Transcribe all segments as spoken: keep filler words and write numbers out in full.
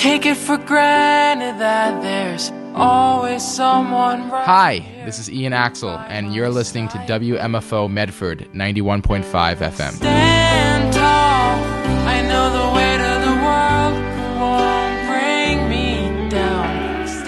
take it for granted that there's always someone right. Hi, this is Ian Axel, and you're listening to W M F O Medford ninety-one point five F M. Stand tall, I know the weight of the world won't bring me down.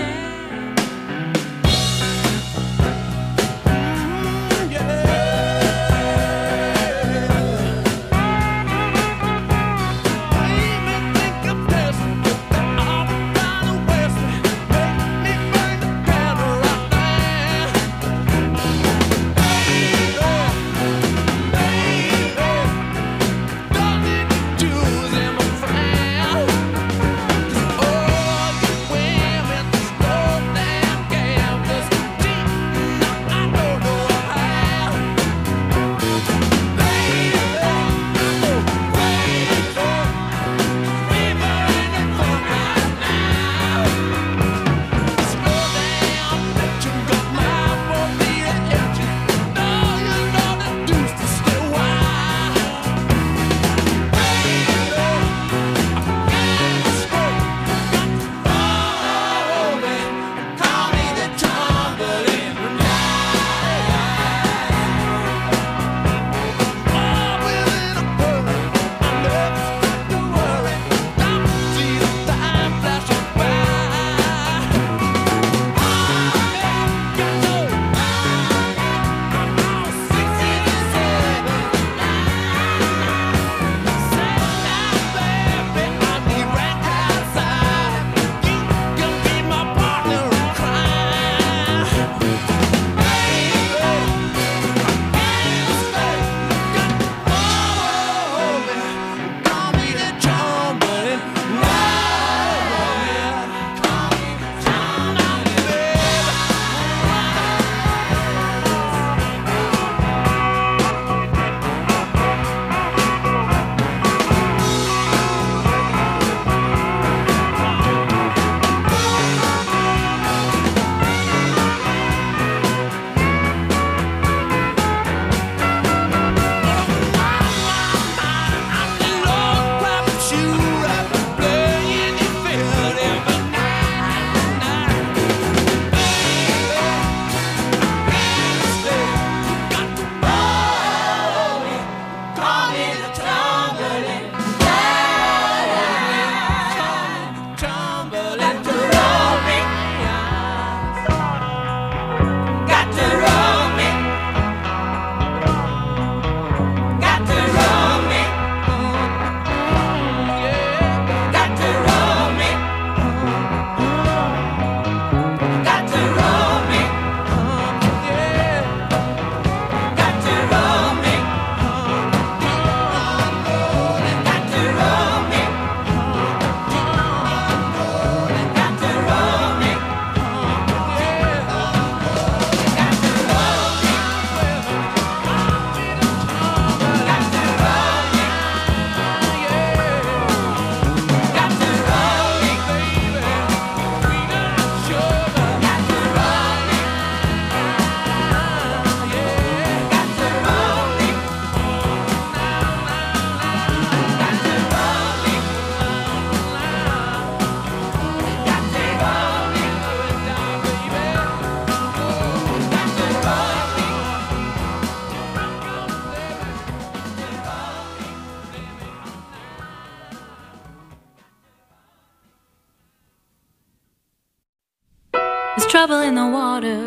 There's trouble in the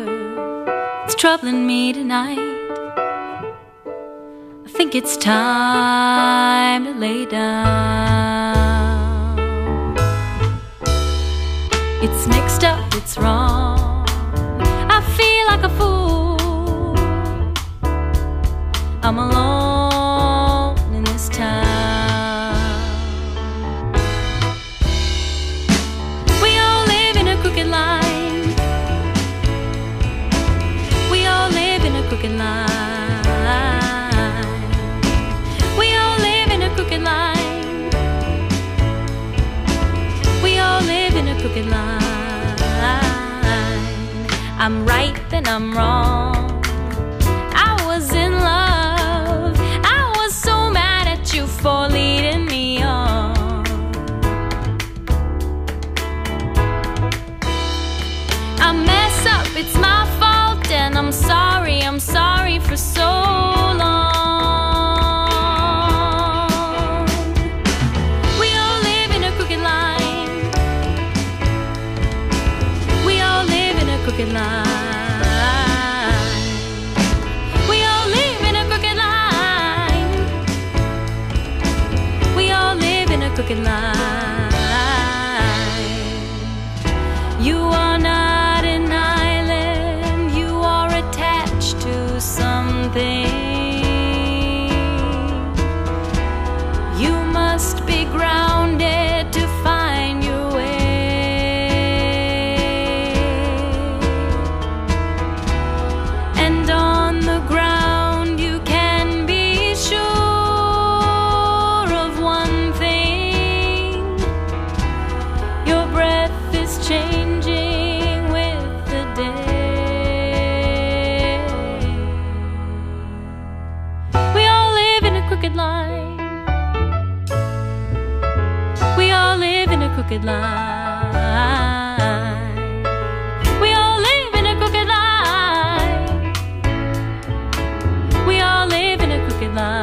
water, it's troubling me tonight. I think it's time to lay down. It's mixed up, it's wrong, I feel like a fool. I'm alone in this town. We all live in a crooked line. Crooked line. We all live in a crooked line. We all live in a crooked line. I'm right, then I'm wrong. I was in love. I was so mad at you for leading me on. crooked line. You are not an island, you are attached to something. You must be grounded to find your way. And on the ground you can be sure of one thing. Your breath is changing with the day. We all live in a crooked line. We all live in a crooked line. We all live in a crooked line. We all live in a crooked line.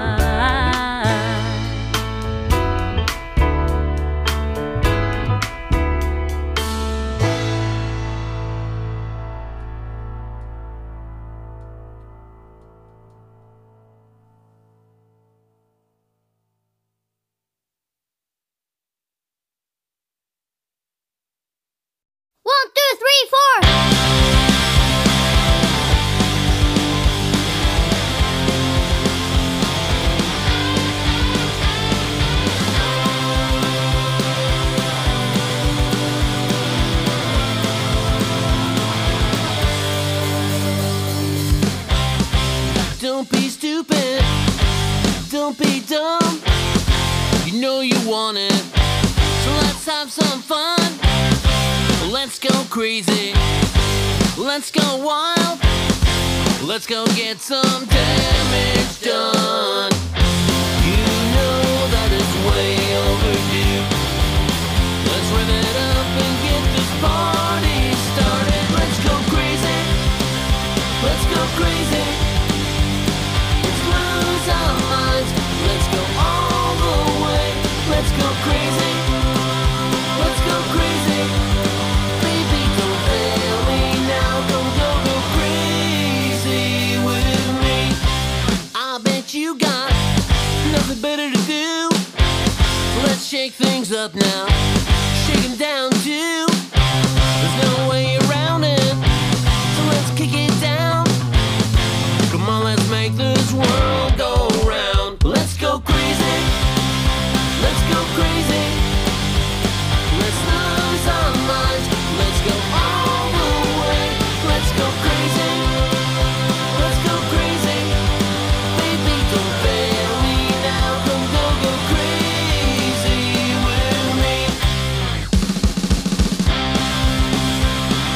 One, two, three, four. Don't be stupid, don't be dumb. You know you want it, so let's have some fun. Let's go crazy, let's go wild, let's go get some damage done. You know that it's way overdue. Let's rev it up and get this party started. Let's go crazy, let's go crazy. Let's lose our minds, let's go all the way. Let's go crazy, let's go crazy. Baby, don't fail me now, come go, go crazy with me. I bet you got nothing better to do. Let's shake things up now, shake 'em down too. There's no way around it, so let's kick it down. Come on, let's make this world go round. Let's go crazy, let's go crazy. Let's lose our minds, let's go all the way. Let's go crazy, let's go crazy. Baby, don't fail me now, come go, go crazy with me.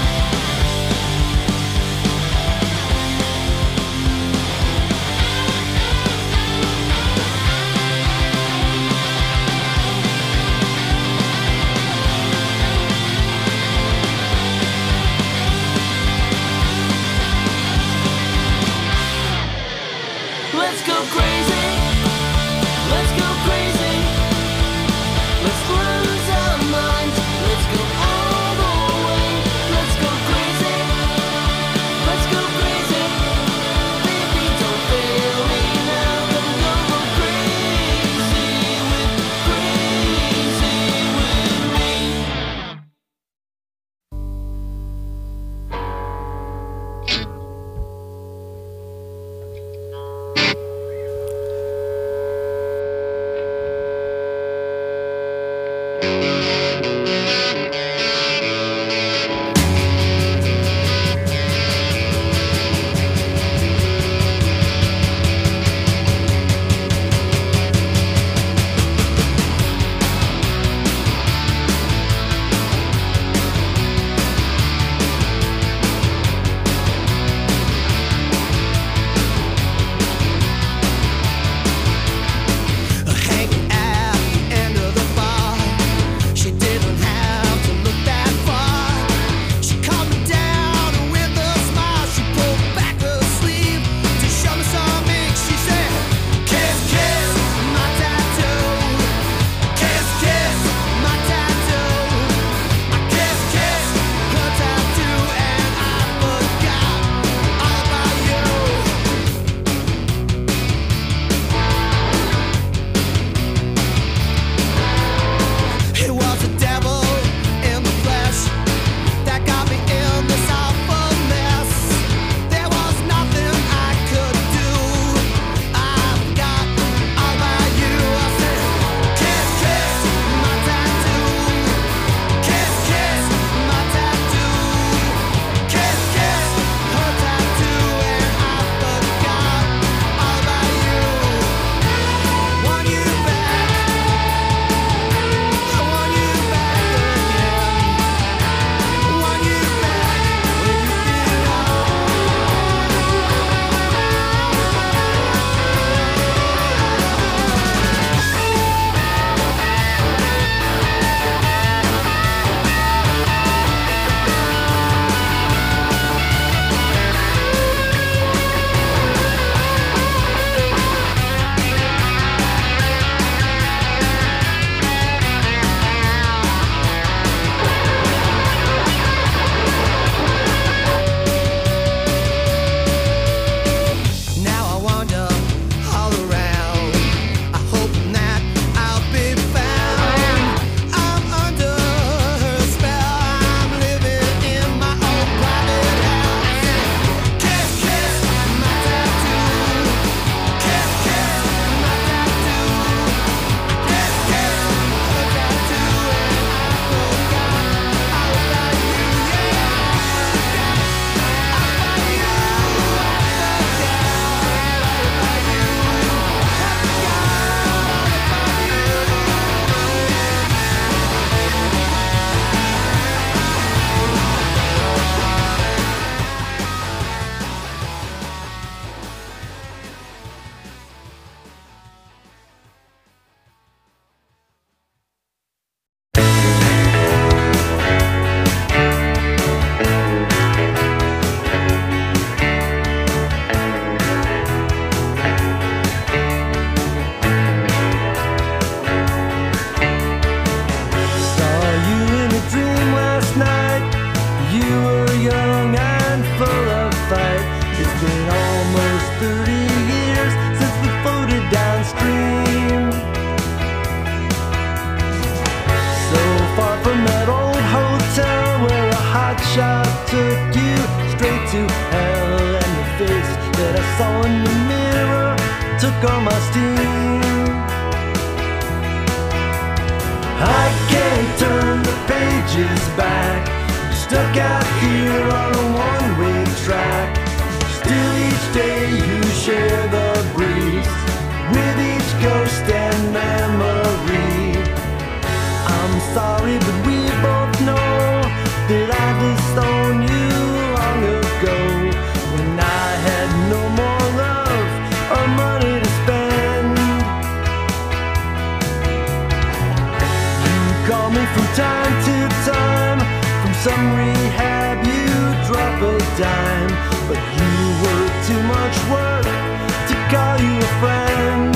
shot took you straight to hell, and the face that I saw in the mirror took all my steam. I can't turn the pages back, stuck out here on a one-way track. Still each day you share the breeze with each ghost and memory. I'm sorry, but we both know that I disowned you long ago, when I had no more love or money to spend. You call me from time to time, from some rehab you drop a dime, but you were too much work to call you a friend.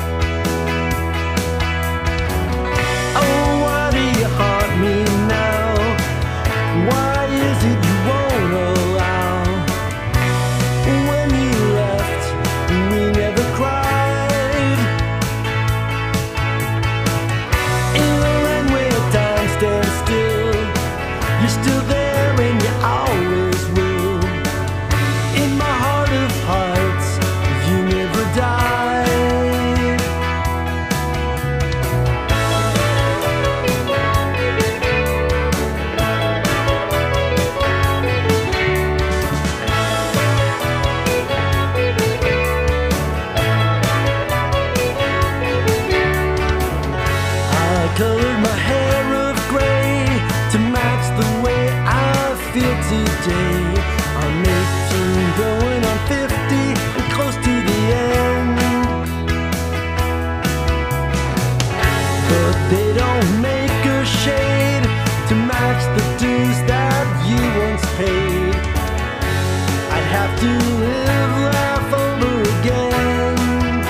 Oh, why do you haunt me now? Why is it you won't allow? When you left, we never cried. In the rain where time stands still, you're still there and you always will. In my heart of hearts, you never died. I colored my hair of gray to match the way I feel today. I'm eighteen going on fifty and close to the end, but they don't make a shade to match the dues that you once paid. I'd have to live life over again.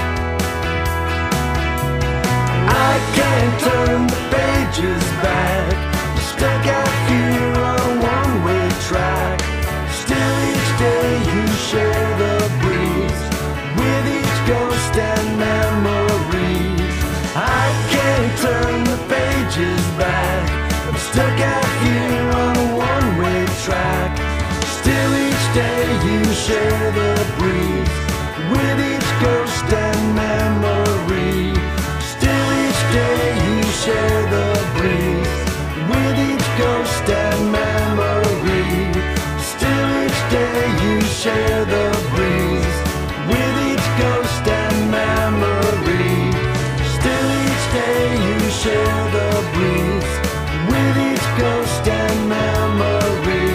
I can't turn the pages back, stuck out here on a one-way track. Still each day you share the breeze with each ghost and memory. I can't turn the pages back, I'm stuck out here on a one-way track. Still each day you share the breeze with each ghost and memory. Still each day you share the breeze with each ghost and memory. Still each day you share the breeze with each ghost and memory. Still each day you share the breeze with each ghost and memory.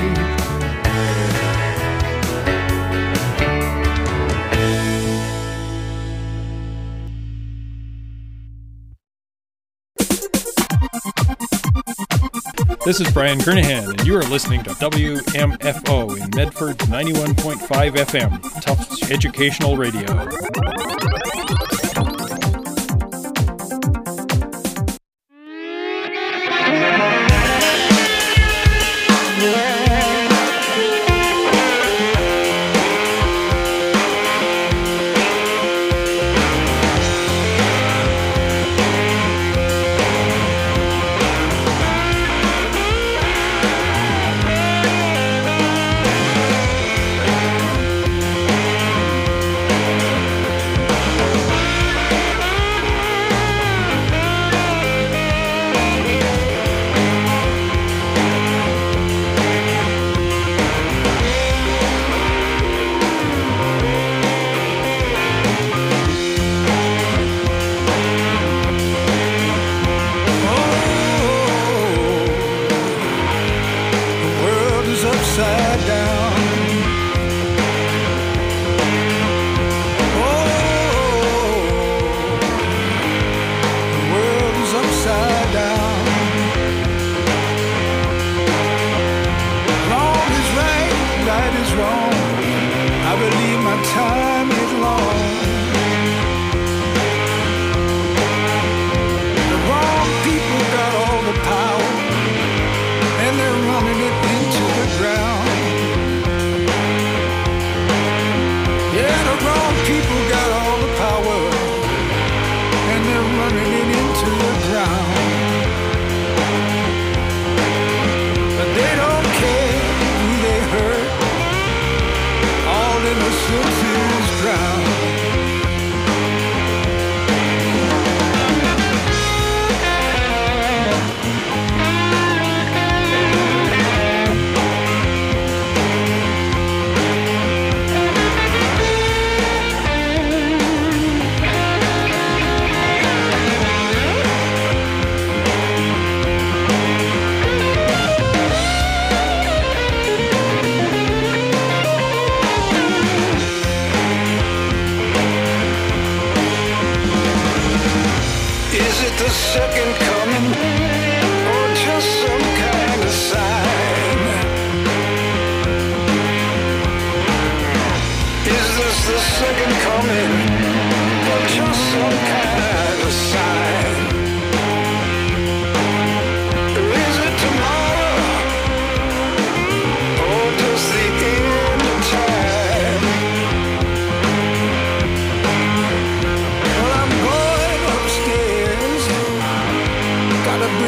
This is Brian Kernahan, and you are listening to W M F O in Medford ninety-one point five F M, Tufts Educational Radio. But they don't care. Is it the second coming, or just some kind of sign? Is this the second coming, or just some kind of sign? Is it tomorrow, or just the end of time? Well, I'm going upstairs. Got a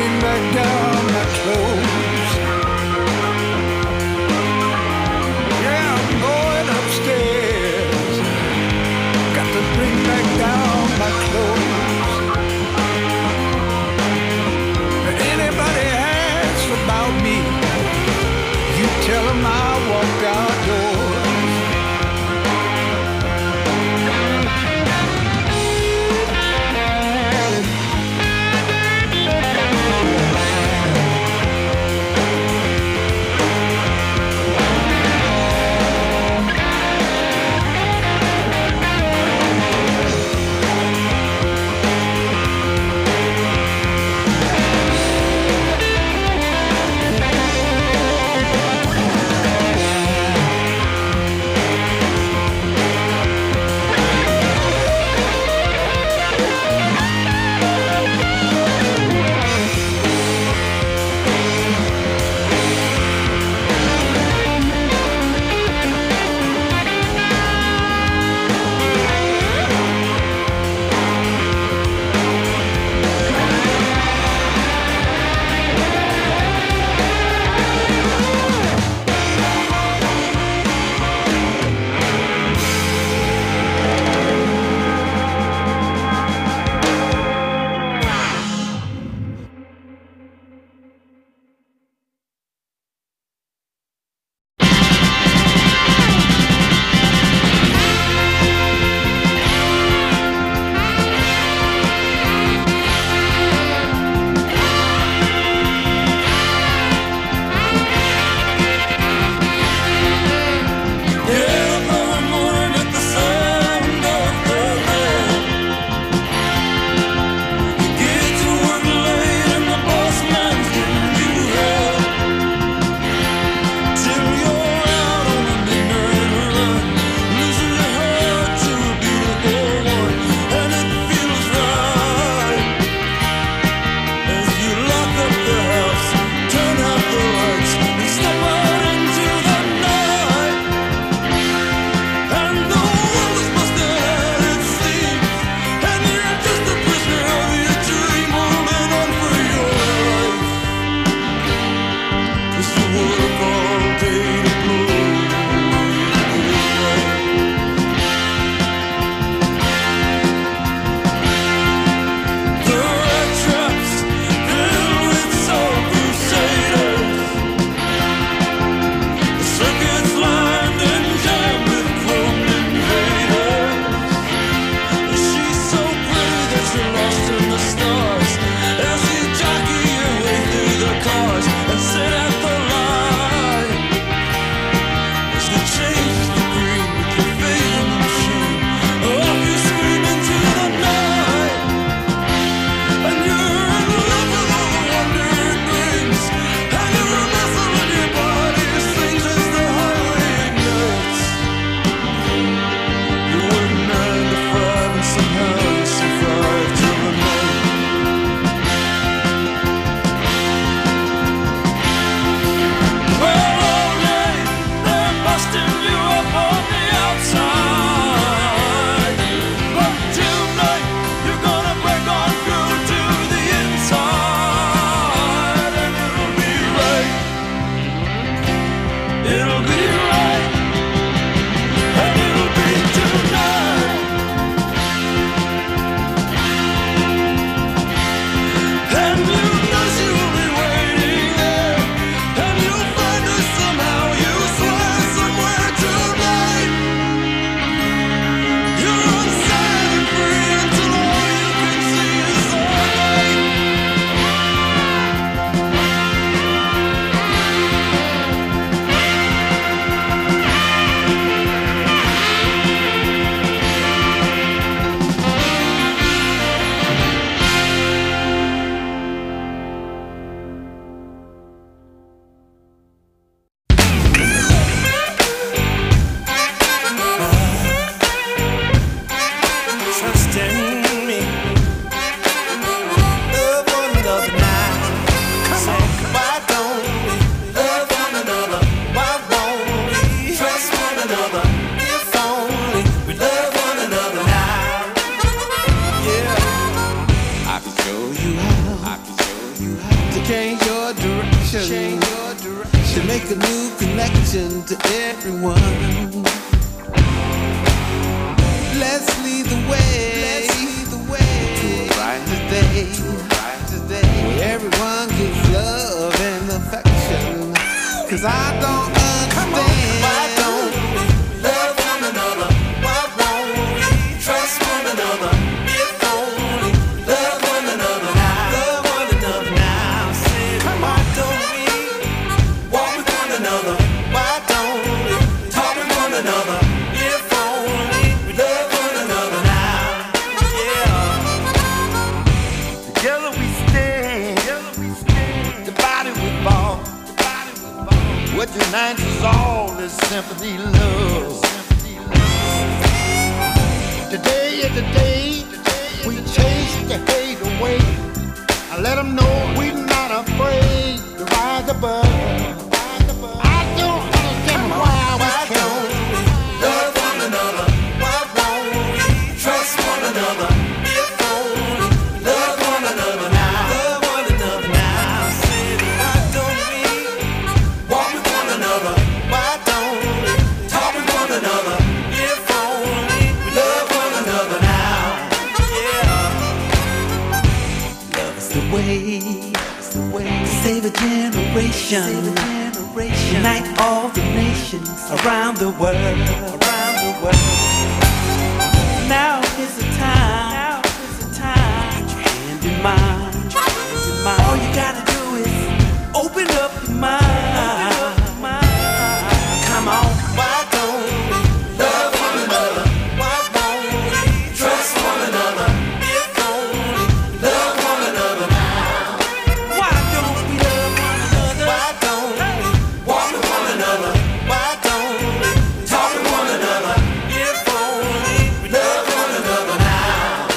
change your direction, change your direction. To make a new connection to everyone. Let's lead the way, let's lead the way to a brighter day, to a brighter day, where everyone gets love and affection. Cause I don't understand, why don't we love one another? Why won't we trust one another? If only love one another now, love one another now. Say, why don't we walk with one another? Why don't we talk with one another? If only we love one another now, yeah. Together we stand, together we stand. The body we fall, the body we fall. What unites us all is sympathy, love. Today is the day we chase the hate away. I let them know we're not afraid to rise above. I don't understand why we can't love one another. Why won't we trust one another? If only love one another now, love one another now. Say, why don't we walk with one another? Why don't we talk with one another? If only we love one another now, yeah. Love is the way, it's the way to save a generation, save a generation. Unite all the nations around the world, around the world. Now is the time, now is the time. Put your hand in mine, hand in mine. All you gotta do is open up your mind. Come on, why don't we love one another? Why won't we trust one another? If only love one another now. Why don't we love one another? Why don't we walk with one another? Why don't we talk with one another? If only we love one another now.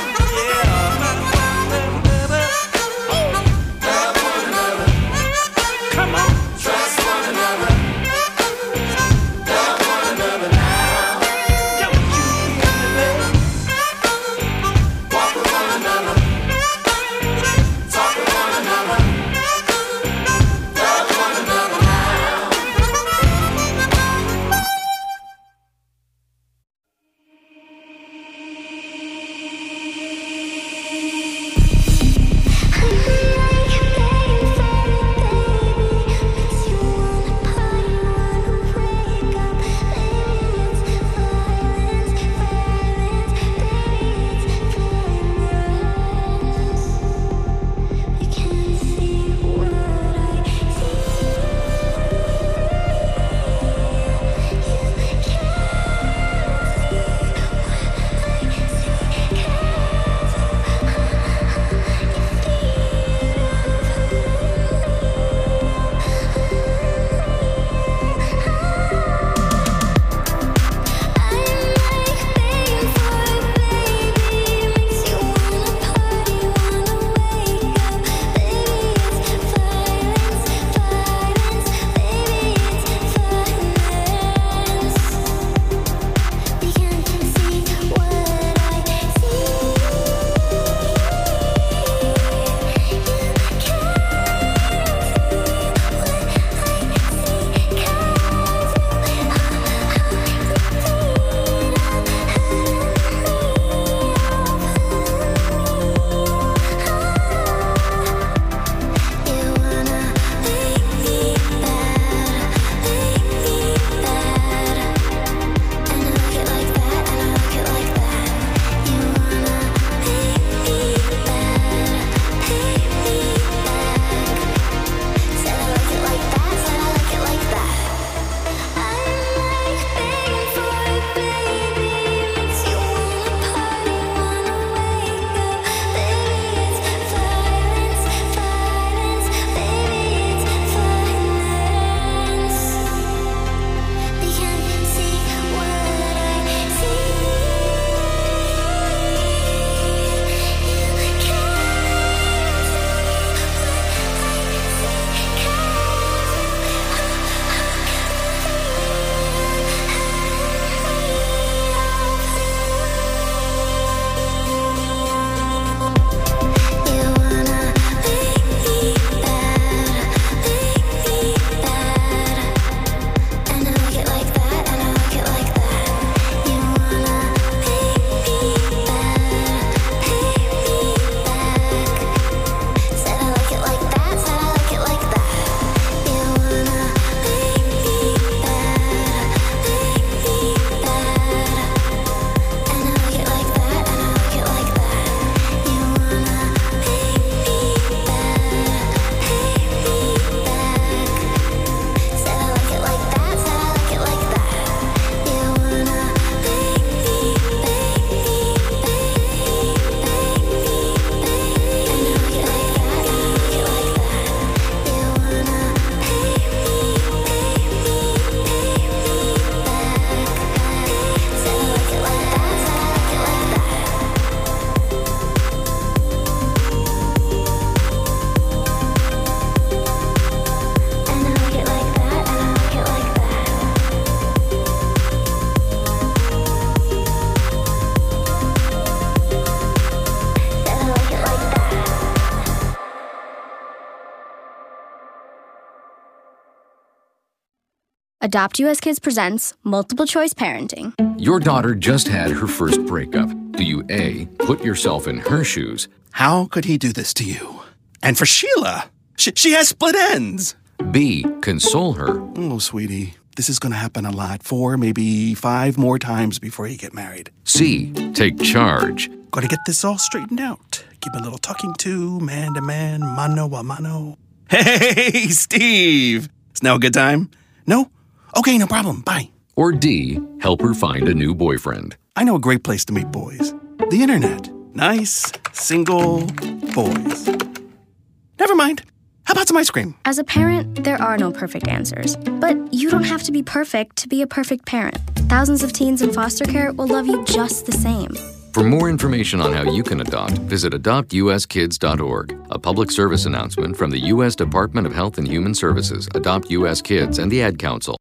Adopt U S Kids presents Multiple Choice Parenting. Your daughter just had her first breakup. Do you A, put yourself in her shoes? How could he do this to you? And for Sheila, she, she has split ends. B, console her? Oh, sweetie, this is going to happen a lot. Four, maybe five more times before you get married. C, take charge? Got to get this all straightened out. Give a little talking to, man to man, mano a mano. Hey, Steve! Is now a good time? No? Okay, no problem. Bye. Or D, help her find a new boyfriend? I know a great place to meet boys. The internet. Nice, single boys. Never mind. How about some ice cream? As a parent, there are no perfect answers. But you don't have to be perfect to be a perfect parent. Thousands of teens in foster care will love you just the same. For more information on how you can adopt, visit adopt u s kids dot org. A public service announcement from the U S Department of Health and Human Services, Adopt U S Kids, and the Ad Council.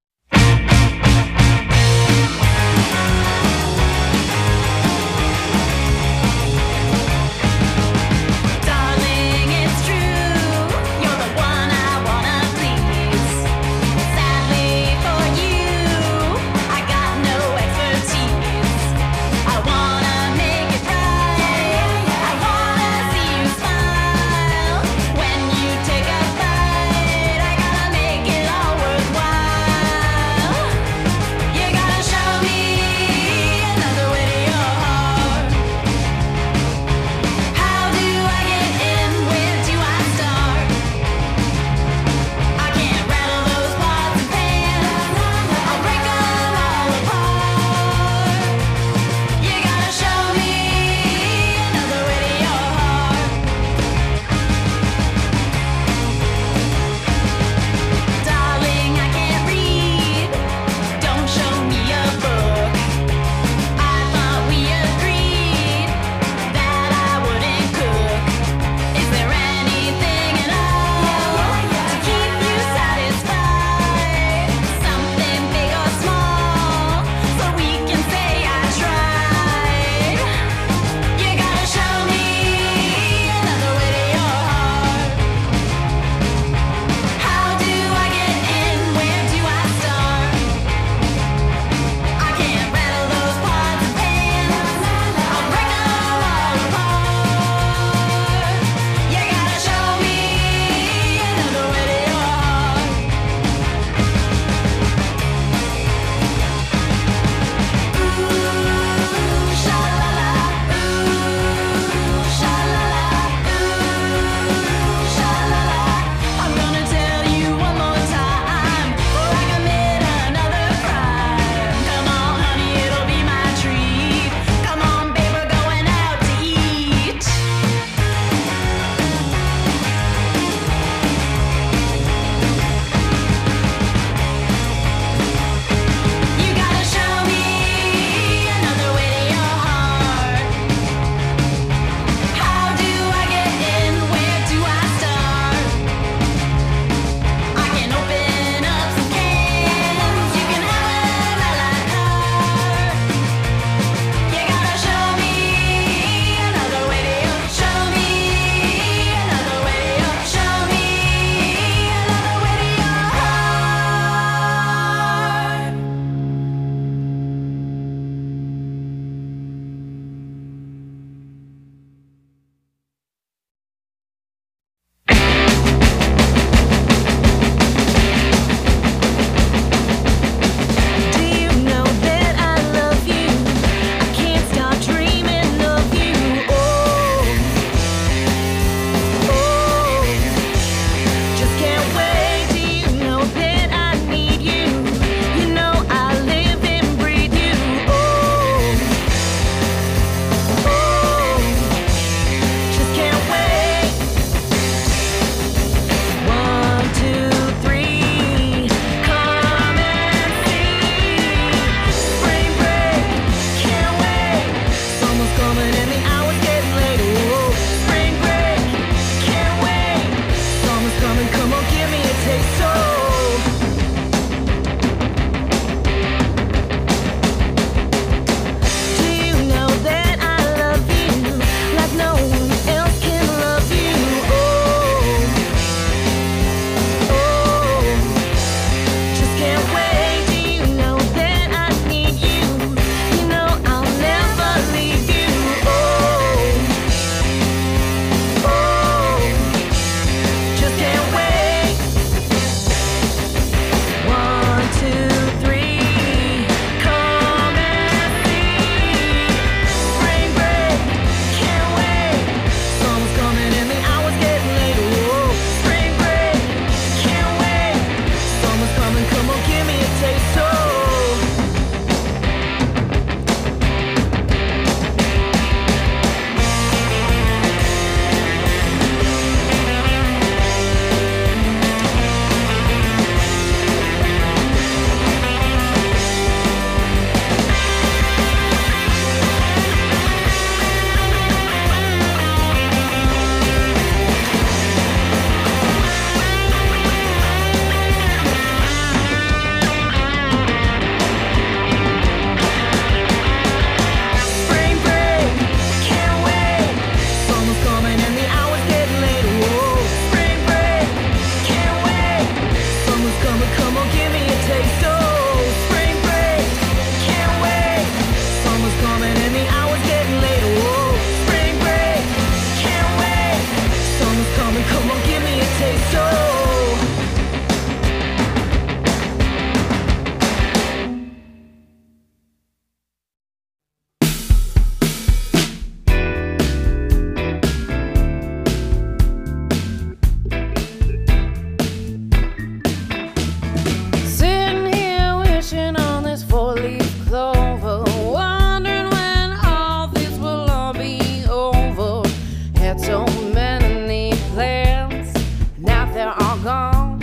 all gone?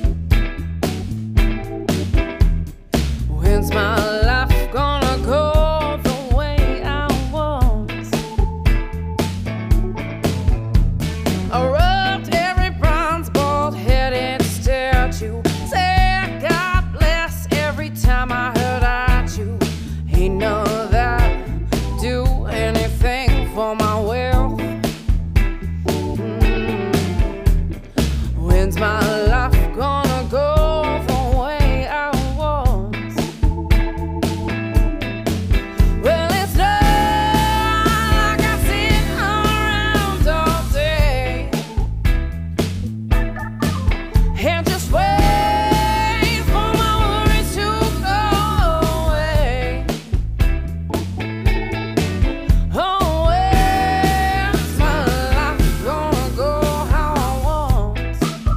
When's my life gonna go the way I want? I rubbed every bronze bald-headed statue, said God bless every time I heard at you. Ain't none of that do anything for my wealth. Mm. When's my life gonna go the way I want? Well, it's not like I sit around all day and just wait for my worries to go away. Oh, where's my life gonna go how I want?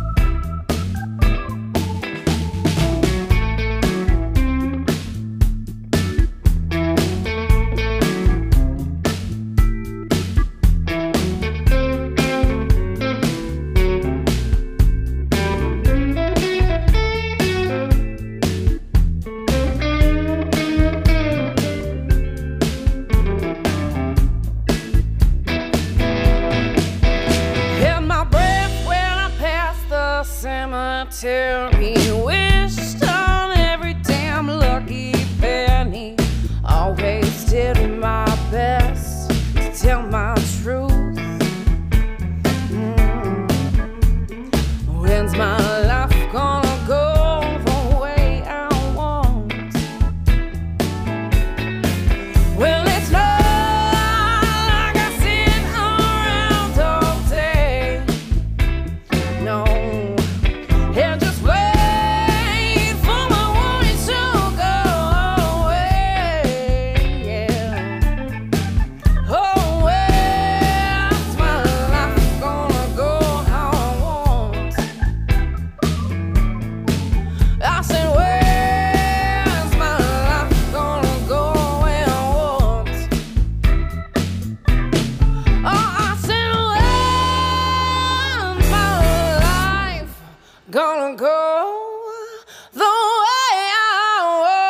Held my breath when I passed the cemetery. Wished on every damn lucky penny. Always did my best to tell my truth. Mm. When's my life gonna go the way I want? Well, it's not like I sit around all day. No, and just wait for my worries to go away. Yeah. Oh, where's my life gonna go how I want? I said, where's my life gonna go where I want? Oh, I said, where's my life gonna go the way I want?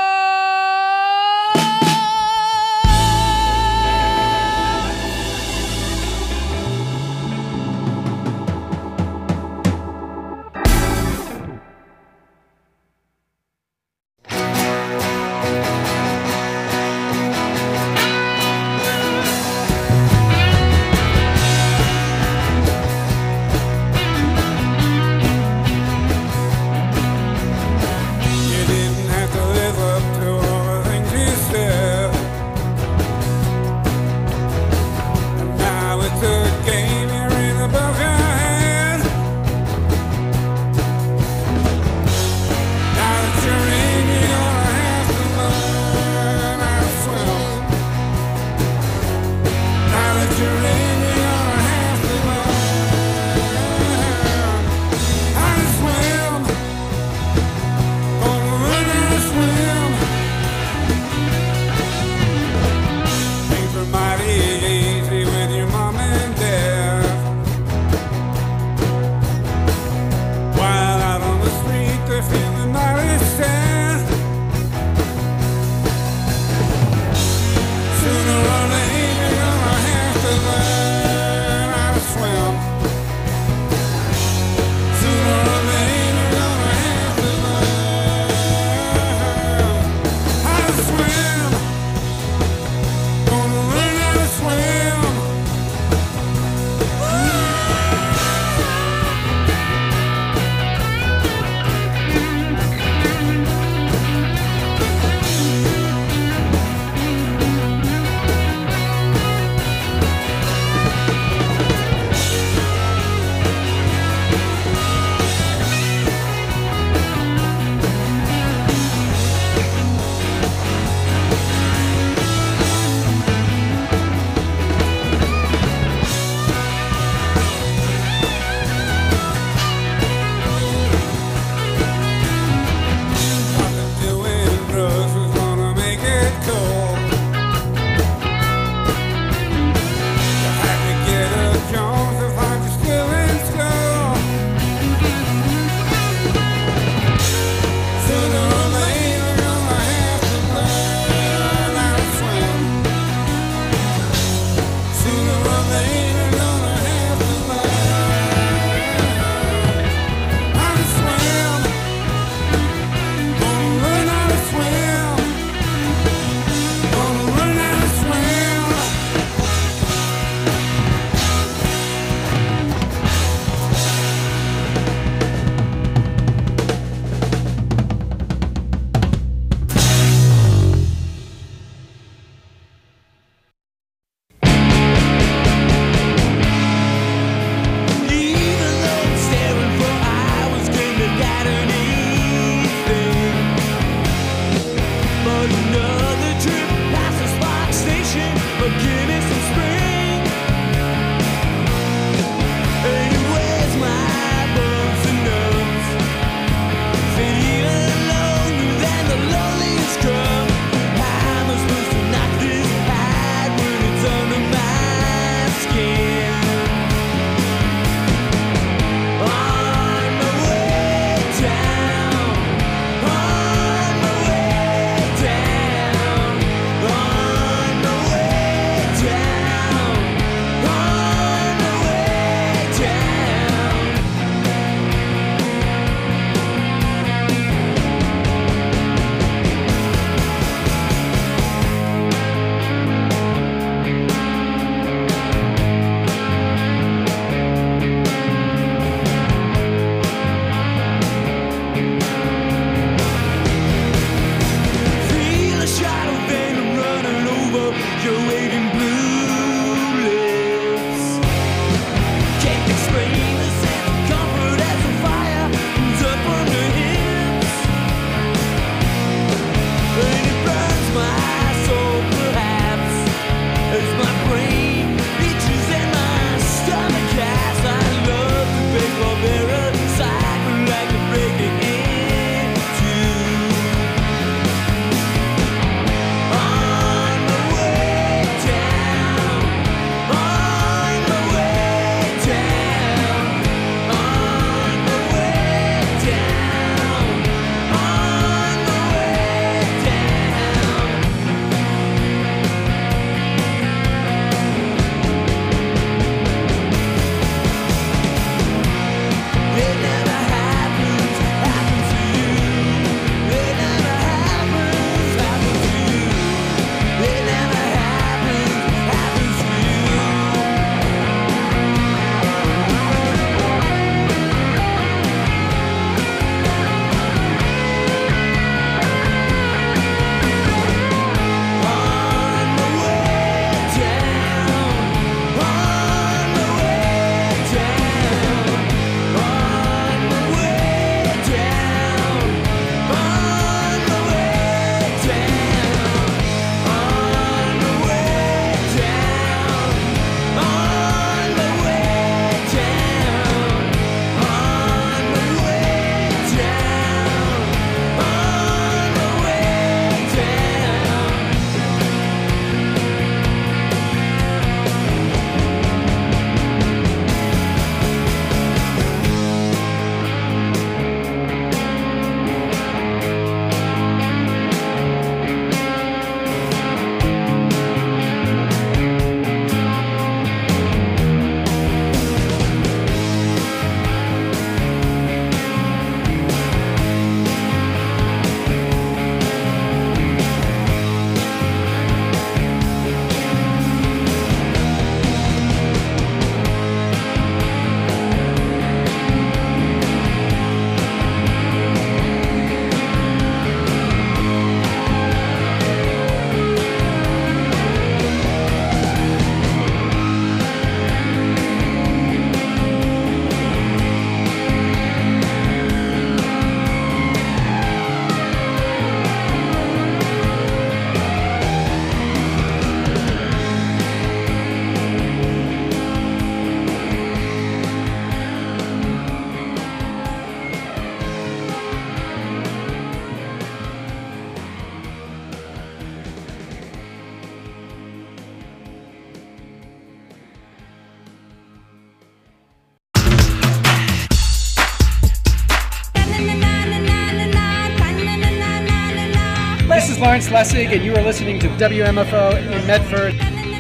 Lawrence Lessig, and you are listening to W M F O in Medford.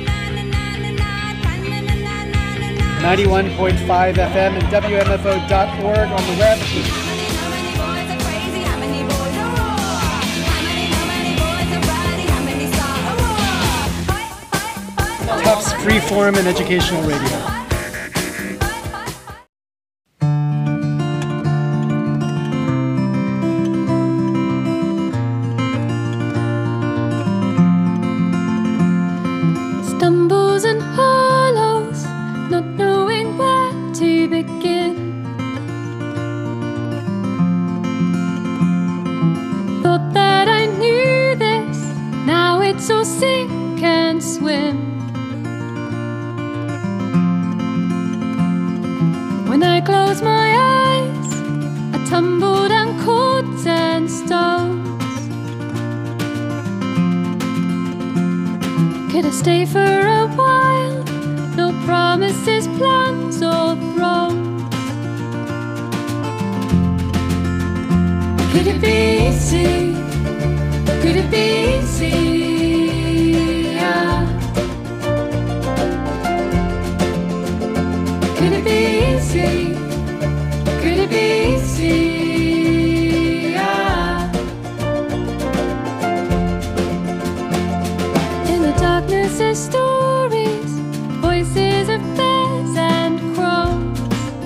ninety-one point five F M and W M F O dot org on the web. Tufts Freeform and Educational Radio. Stumbles and hollows, not knowing where to begin. Thought that I knew this, now it's all sink and swim. When I close my eyes, I tumble down cords and stones. Could I stay for a while? No promises, plans, or thrones. Could it be easy? Could it be easy? Yeah. Could it be easy? Could it be easy? Yeah. In the darkness there's stories, voices of bears and crows.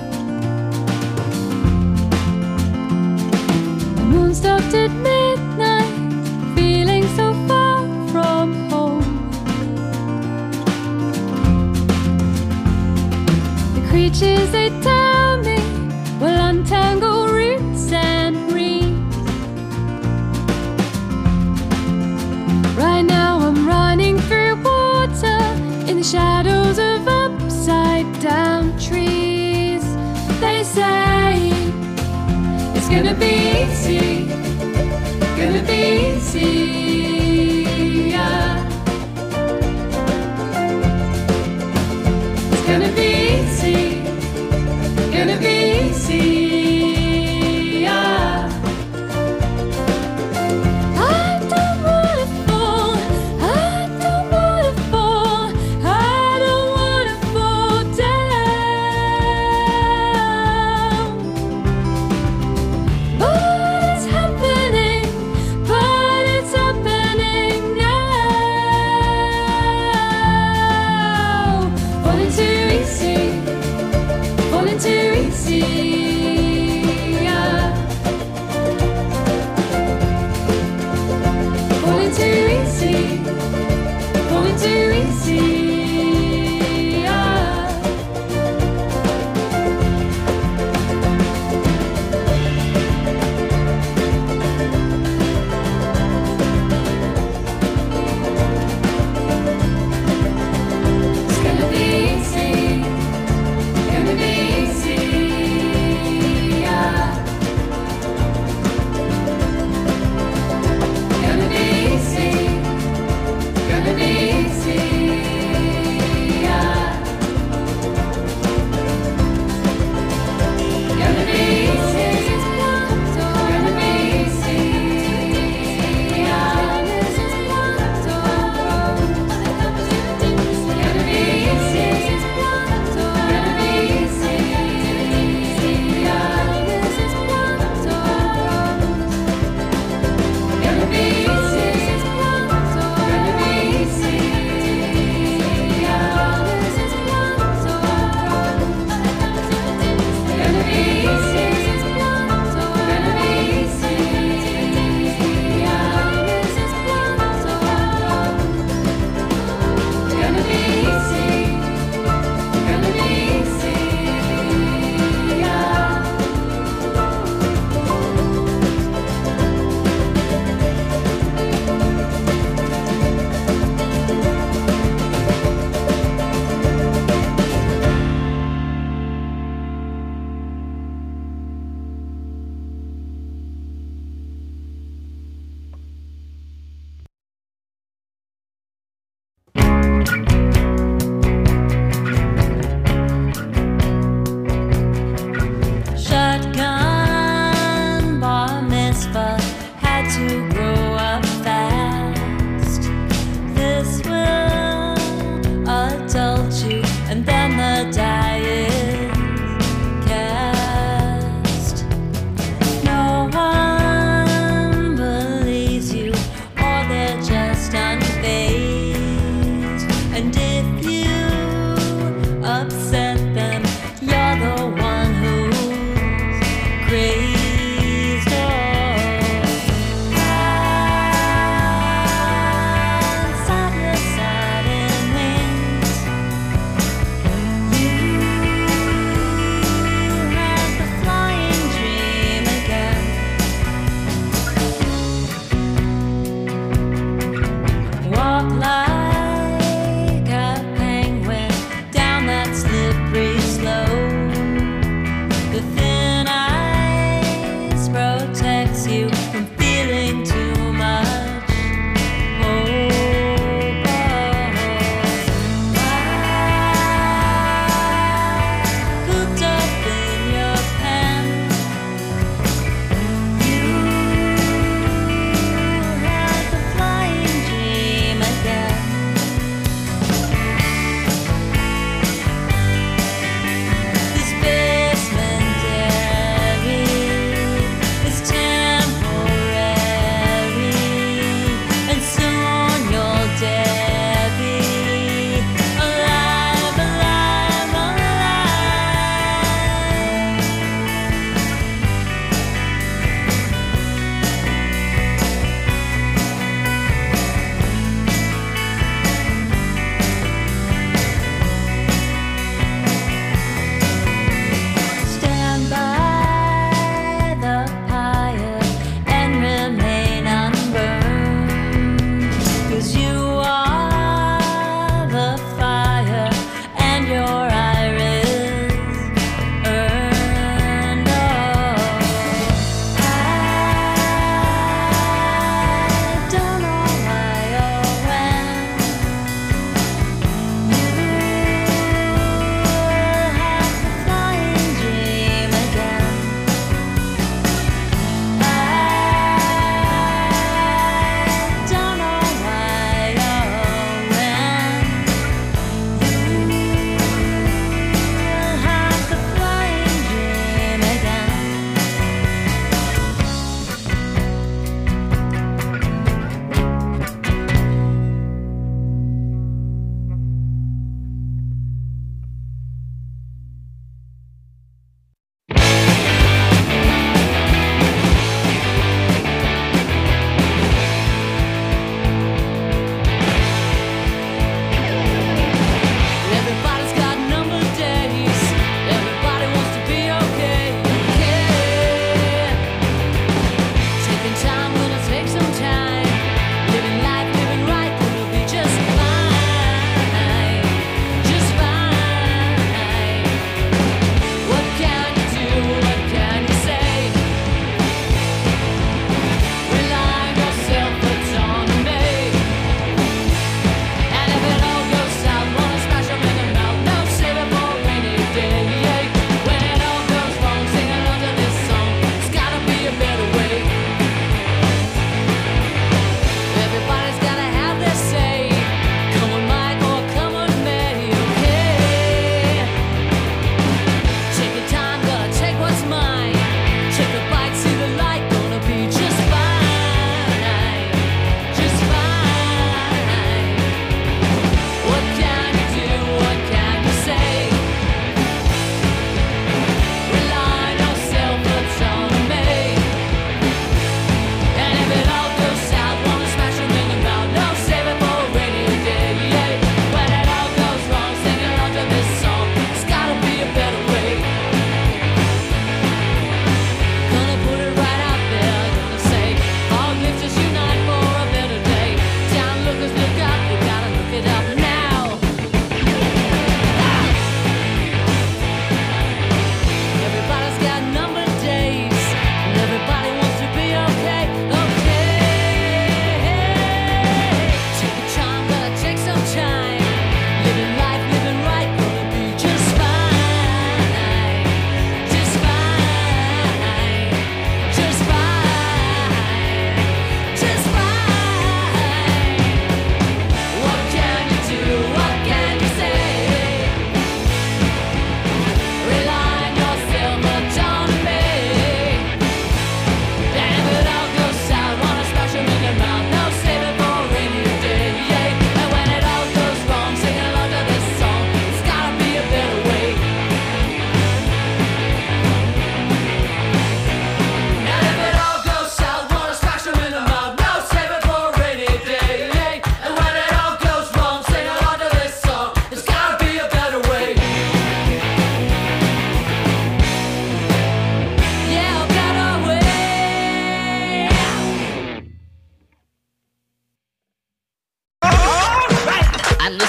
The moon stopped at midnight, feeling so far from home. The creatures they tell me will untangle roots and reeds. Right now I'm running through water in the shadows of upside down trees. They say it's gonna be easy, gonna be easy, yeah. It's gonna be easy, gonna be easy, yeah. I don't wanna fall, I don't wanna fall, I don't wanna fall down. But it's happening, but it's happening now. Falling too easy, falling too easy. Yeah. Falling too easy, falling too easy. Yeah. It's gonna be easy, gonna be easy.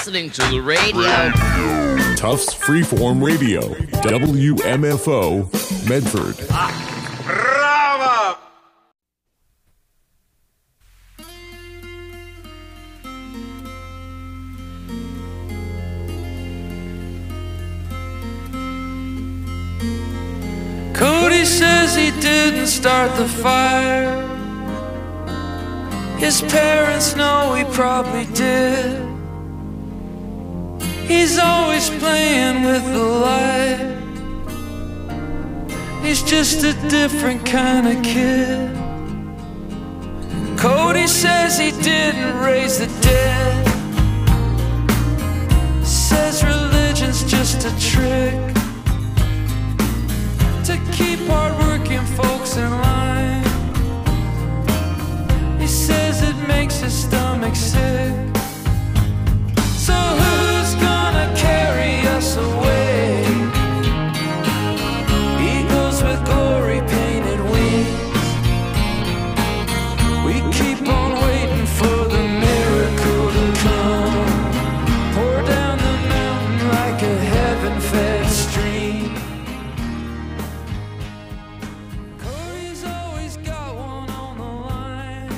listening to the radio. Tufts Freeform Radio, W M F O, Medford. Bravo! Cody says he didn't start the fire. His parents know he probably did. He's always playing with the light. He's just a different kind of kid. Cody says he didn't raise the dead. Says religion's just a trick to keep hard-working folks in line. He says it makes his stomach sick. So who's gonna carry us away? Eagles with glory painted wings. We keep on waiting for the miracle to come. Pour down the mountain like a heaven-fed stream. Corey's always got one on the line.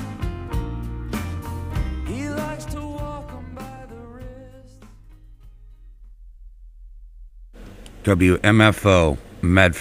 He likes to walk 'em by the wrist. W M F O, Medford.